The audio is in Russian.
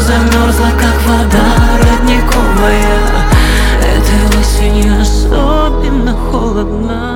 замерзла, как вода родниковая. Этой осенью особенно холодно.